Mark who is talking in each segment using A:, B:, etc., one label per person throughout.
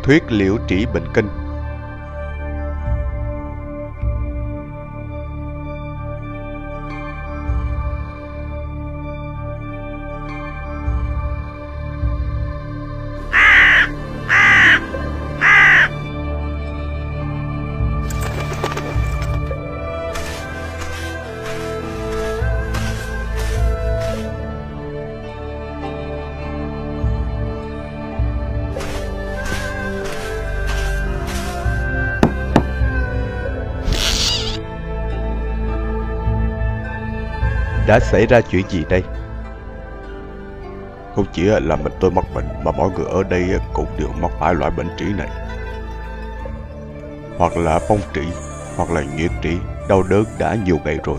A: thuyết liễu trĩ bệnh kinh. Đã xảy ra chuyện gì đây?
B: Không chỉ là mình tôi mắc bệnh mà mọi người ở đây cũng đều mắc phải loại bệnh trĩ này. Hoặc là phong trĩ, hoặc là nhiệt trĩ, đau đớn đã nhiều ngày rồi.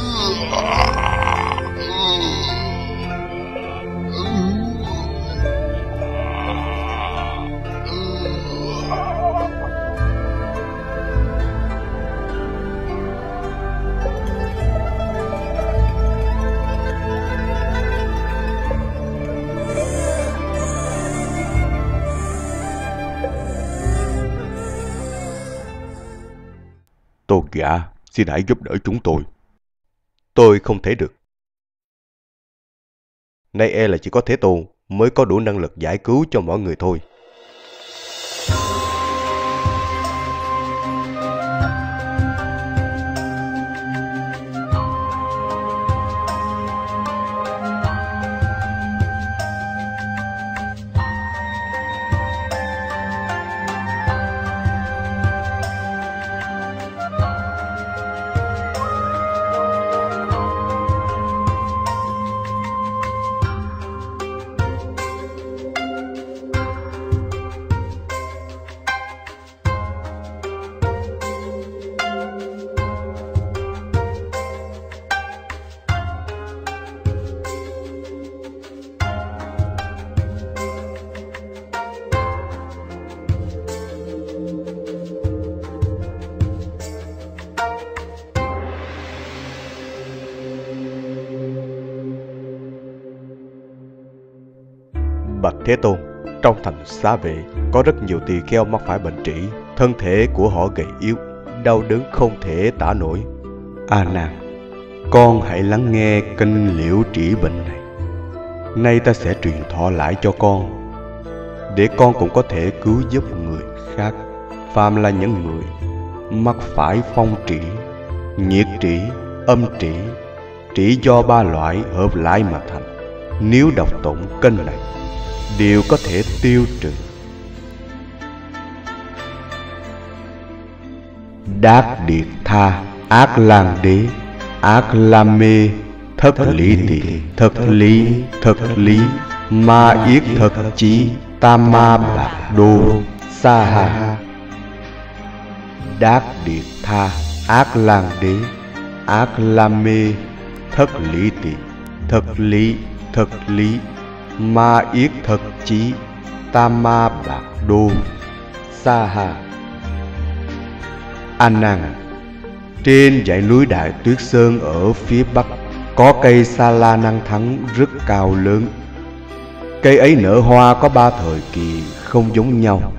B: Tôn giả, xin hãy giúp đỡ chúng tôi.
A: Tôi không thể được. Nay e là chỉ có Thế Tôn mới có đủ năng lực giải cứu cho mọi người thôi. Bạch Thế Tôn, trong thành Xá Vệ có rất nhiều tỳ kheo mắc phải bệnh trĩ, thân thể của họ gầy yếu, đau đớn không thể tả nổi.
C: A Nan, con hãy lắng nghe kinh liễu trĩ bệnh này. Nay ta sẽ truyền thọ lại cho con, để con cũng có thể cứu giúp người khác. Phàm là những người mắc phải phong trĩ, nhiệt trĩ, âm trĩ, trĩ do ba loại hợp lại mà thành, nếu đọc tụng kinh này đều có thể tiêu trừ. Đát Điệt Tha, Ác Lang Đế, Ác La Mê, Thất Lý Tỳ, Thất Lý, Ma Yết Thất Chí, Tam Ma Bạc Đô, Sa Hà. Đát Điệt Tha, Ác Lang Đế, Ác La Mê, Thất Lý Tỳ, Thất Lý, Ma Yết Thất Chí, Tam Ma Bạc Đô, Sa Hà. A Nan, trên dãy núi Đại Tuyết Sơn ở phía bắc có cây Sa La Năng Thắng rất cao lớn. Cây ấy nở hoa có 3 thời kỳ không giống nhau.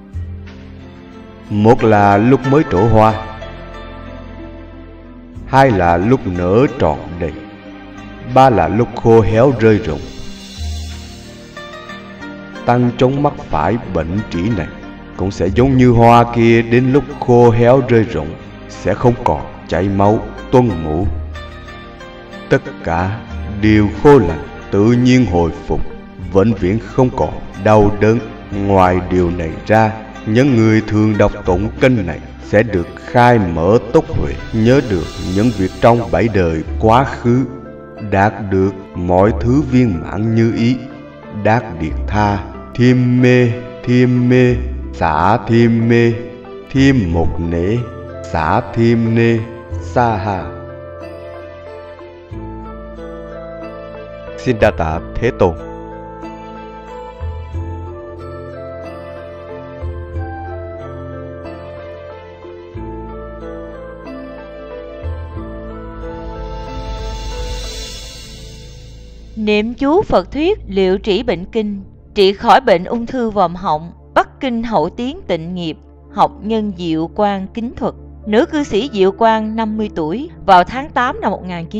C: Một là lúc mới trổ hoa, hai là lúc nở trọn đầy, ba là lúc khô héo rơi rụng. Tăng chống mắc phải bệnh trĩ này cũng sẽ giống như hoa kia, đến lúc khô héo rơi rụng sẽ không còn chảy máu, tuôn mủ. Tất cả đều khô lành, tự nhiên hồi phục, vĩnh viễn không còn đau đớn. Ngoài điều này ra, những người thường đọc tụng kinh này sẽ được khai mở túc huệ, nhớ được những việc trong 7 đời quá khứ, đạt được mọi thứ viên mãn như ý. Đát Điệt Tha, Thiêm Mê, Xả Thiêm Mê, Thiêm Một Nể, Xả Thiêm Nê, Sa Hà.
A: Xin đa tạ Thế Tôn.
D: Niệm chú Phật thuyết liễu trĩ bệnh kinh, trị khỏi bệnh ung thư vòm họng, bắt Bắc Kinh Hậu Tiến Tịnh Nghiệp, học nhân Diệu Quang Kính Thuật. Nữ cư sĩ Diệu Quang 50 tuổi vào tháng 8 năm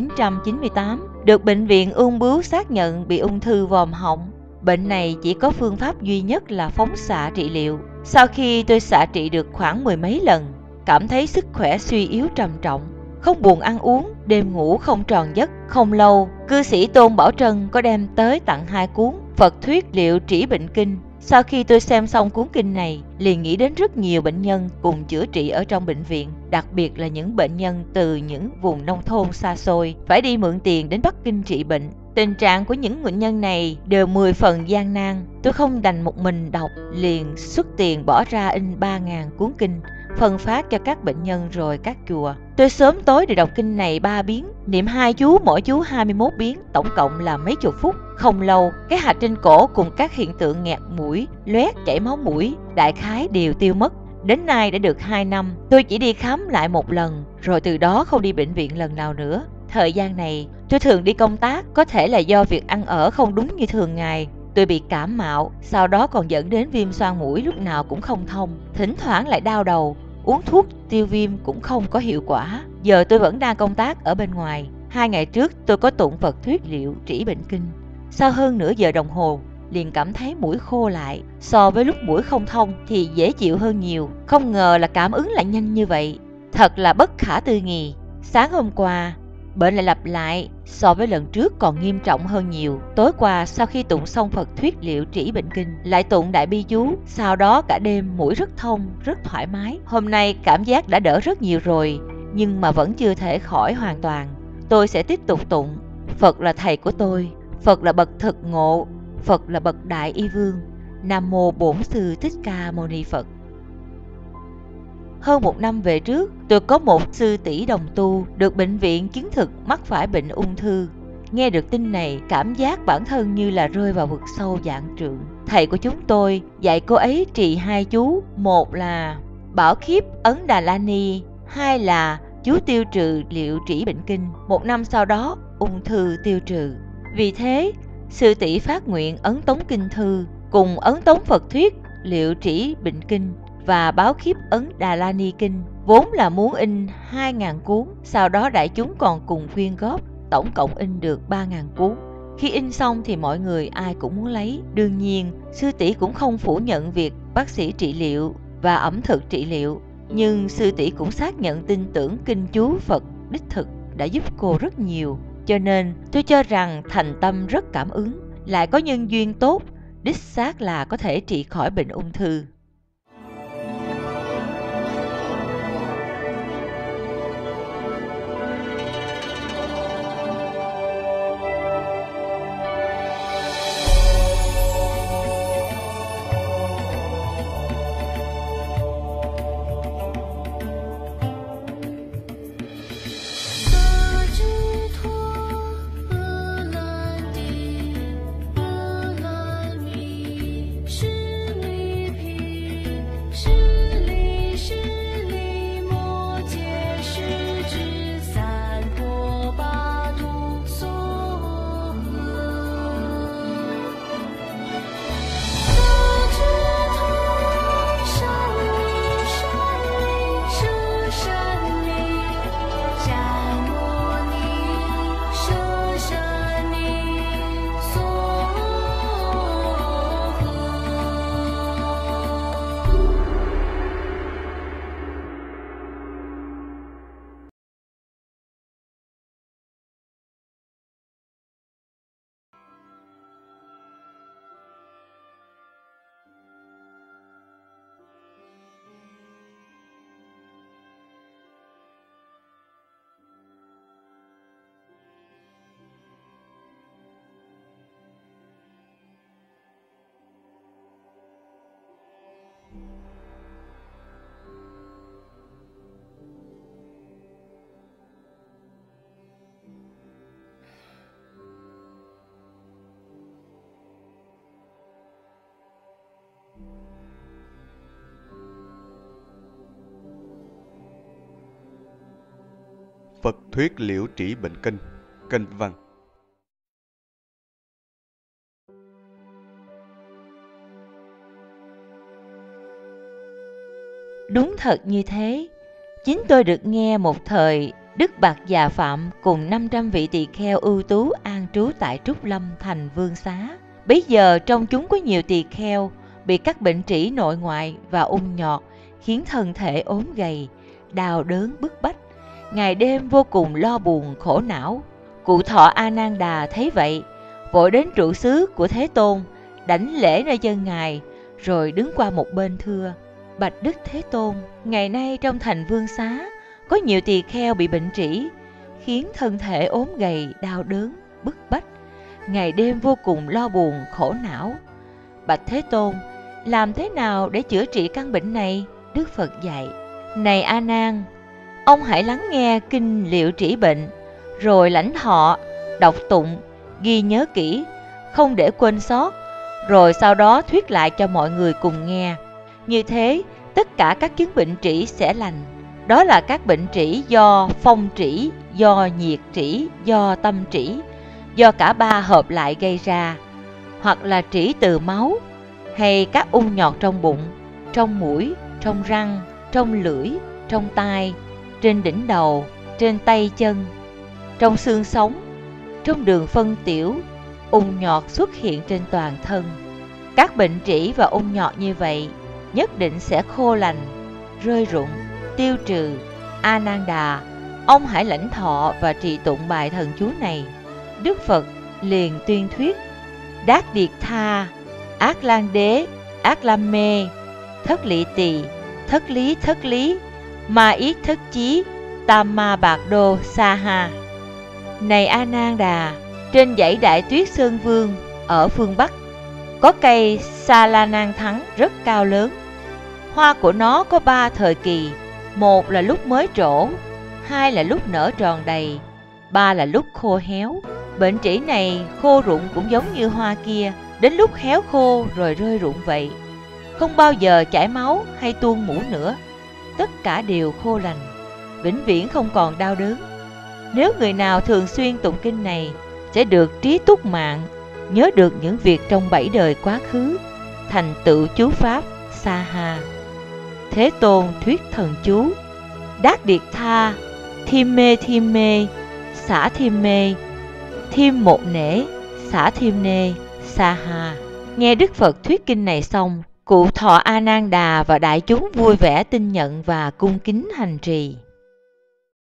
D: 1998 được bệnh viện ung bướu xác nhận bị ung thư vòm họng. Bệnh này chỉ có phương pháp duy nhất là phóng xạ trị liệu. Sau khi tôi xạ trị được khoảng 10 mấy lần, cảm thấy sức khỏe suy yếu trầm trọng, không buồn ăn uống, đêm ngủ không tròn giấc. Không lâu, cư sĩ Tôn Bảo Trân có đem tới tặng 2 cuốn Phật Thuyết Liệu Trĩ Bệnh Kinh. Sau khi tôi xem xong cuốn kinh này, liền nghĩ đến rất nhiều bệnh nhân cùng chữa trị ở trong bệnh viện, đặc biệt là những bệnh nhân từ những vùng nông thôn xa xôi, phải đi mượn tiền đến Bắc Kinh trị bệnh. Tình trạng của những bệnh nhân này đều 10 phần gian nan. Tôi không đành một mình đọc, liền xuất tiền bỏ ra in 3.000 cuốn kinh, phân phát cho các bệnh nhân rồi các chùa. Tôi sớm tối để đọc kinh này 3 biến, niệm 2 chú, mỗi chú 21 biến, tổng cộng là mấy chục phút. Không lâu, cái hạch trên cổ cùng các hiện tượng nghẹt mũi, loét, chảy máu mũi, đại khái đều tiêu mất. Đến nay đã được 2 năm, tôi chỉ đi khám lại một lần, rồi từ đó không đi bệnh viện lần nào nữa. Thời gian này, tôi thường đi công tác, có thể là do việc ăn ở không đúng như thường ngày. Tôi bị cảm mạo, sau đó còn dẫn đến viêm xoang mũi lúc nào cũng không thông, thỉnh thoảng lại đau đầu, uống thuốc tiêu viêm cũng không có hiệu quả. Giờ tôi vẫn đang công tác ở bên ngoài. 2 ngày trước tôi có tụng Phật Thuyết Liệu Trĩ Bệnh Kinh. Sau hơn nửa giờ đồng hồ, liền cảm thấy mũi khô lại. So với lúc mũi không thông thì dễ chịu hơn nhiều. Không ngờ là cảm ứng lại nhanh như vậy. Thật là bất khả tư nghị. Sáng hôm qua, bệnh lại lặp lại, so với lần trước còn nghiêm trọng hơn nhiều. Tối qua sau khi tụng xong Phật Thuyết Liệu Trĩ Bệnh Kinh, lại tụng Đại Bi Chú. Sau đó cả đêm mũi rất thông, rất thoải mái. Hôm nay cảm giác đã đỡ rất nhiều rồi, nhưng mà vẫn chưa thể khỏi hoàn toàn. Tôi sẽ tiếp tục tụng. Phật là thầy của tôi, Phật là bậc thực ngộ, Phật là bậc đại y vương. Nam mô Bổn Sư Thích Ca Mâu Ni Phật. Hơn 1 năm về trước, tôi có một sư tỷ đồng tu được bệnh viện chứng thực mắc phải bệnh ung thư. Nghe được tin này, cảm giác bản thân như là rơi vào vực sâu vạn trượng. Thầy của chúng tôi dạy cô ấy trì 2 chú, một là Bảo Khiếp Ấn Đà La Ni, 2 là chú tiêu trừ liệu trĩ bệnh kinh. 1 năm sau đó, ung thư tiêu trừ. Vì thế, sư tỷ phát nguyện ấn tống kinh thư cùng ấn tống Phật Thuyết Liệu Trĩ Bệnh Kinh và Báo Khiếp Ấn Đà La Ni Kinh, vốn là muốn in 2.000 cuốn, sau đó đại chúng còn cùng quyên góp, tổng cộng in được 3.000 cuốn. Khi in xong thì mọi người ai cũng muốn lấy. Đương nhiên, sư tỷ cũng không phủ nhận việc bác sĩ trị liệu và ẩm thực trị liệu, nhưng sư tỷ cũng xác nhận tin tưởng kinh chú Phật đích thực đã giúp cô rất nhiều. Cho nên tôi cho rằng thành tâm rất cảm ứng, lại có nhân duyên tốt, đích xác là có thể trị khỏi bệnh ung thư.
A: Phật Thuyết Liệu Trĩ Bệnh Kinh. Kinh văn.
D: Đúng thật như thế. Chính tôi được nghe một thời Đức Bạt Già Phạm cùng 500 vị tỳ kheo ưu tú an trú tại Trúc Lâm thành Vương Xá. Bấy giờ trong chúng có nhiều tỳ kheo bị các bệnh trĩ nội ngoại và ung nhọt khiến thân thể ốm gầy, đau đớn bức bách, ngày đêm vô cùng lo buồn khổ não. Cụ thọ A Nan Đà thấy vậy, vội đến trụ xứ của Thế Tôn, đảnh lễ nơi chân ngài, rồi đứng qua một bên thưa: Bạch Đức Thế Tôn, ngày nay trong thành Vương Xá có nhiều tỳ kheo bị bệnh trĩ, khiến thân thể ốm gầy, đau đớn, bức bách, ngày đêm vô cùng lo buồn khổ não. Bạch Thế Tôn, làm thế nào để chữa trị căn bệnh này? Đức Phật dạy: Này A Nan, ông hãy lắng nghe kinh liệu trĩ bệnh, rồi lãnh thọ, đọc tụng, ghi nhớ kỹ, không để quên sót, rồi sau đó thuyết lại cho mọi người cùng nghe. Như thế, tất cả các chứng bệnh trĩ sẽ lành. Đó là các bệnh trĩ do phong trĩ, do nhiệt trĩ, do tâm trĩ, do cả ba hợp lại gây ra, hoặc là trĩ từ máu, hay các ung nhọt trong bụng, trong mũi, trong răng, trong lưỡi, trong tai, trên đỉnh đầu, trên tay chân, trong xương sống, trong đường phân tiểu, ung nhọt xuất hiện trên toàn thân. Các bệnh trĩ và ung nhọt như vậy nhất định sẽ khô lành, rơi rụng, tiêu trừ. A Nan Đà, ông hãy lãnh thọ và trì tụng bài thần chú này. Đức Phật liền tuyên thuyết: Đát Điệt Tha, Ác Lan Đế, Ác Lam Mê, Thất Lị Tỳ, Thất Lý, Ma Yết Thất Chí, Tam Ma Bạc Đô Sa Ha. Này A Nan Đà, trên dãy Đại Tuyết Sơn Vương ở phương Bắc có cây Sa La Nan Thắng rất cao lớn. Hoa của nó có 3 thời kỳ: một là lúc mới trổ, 2 là lúc nở tròn đầy, 3 là lúc khô héo. Bệnh trĩ này khô rụng cũng giống như hoa kia, đến lúc héo khô rồi rơi rụng vậy, không bao giờ chảy máu hay tuôn mủ nữa. Tất cả đều khô lành, vĩnh viễn không còn đau đớn. Nếu người nào thường xuyên tụng kinh này sẽ được trí túc mạng, nhớ được những việc trong 7 đời quá khứ, thành tựu chú pháp Sa Ha. Thế Tôn thuyết thần chú: Đát Điệt Tha, Thiêm Mê, Xả Thiêm Mê, Thiêm Một Nể, Xả Thiêm Nê, Sa Ha. Nghe Đức Phật thuyết kinh này xong, cụ thọ A Nan Đà và đại chúng vui vẻ tin nhận và cung kính hành trì.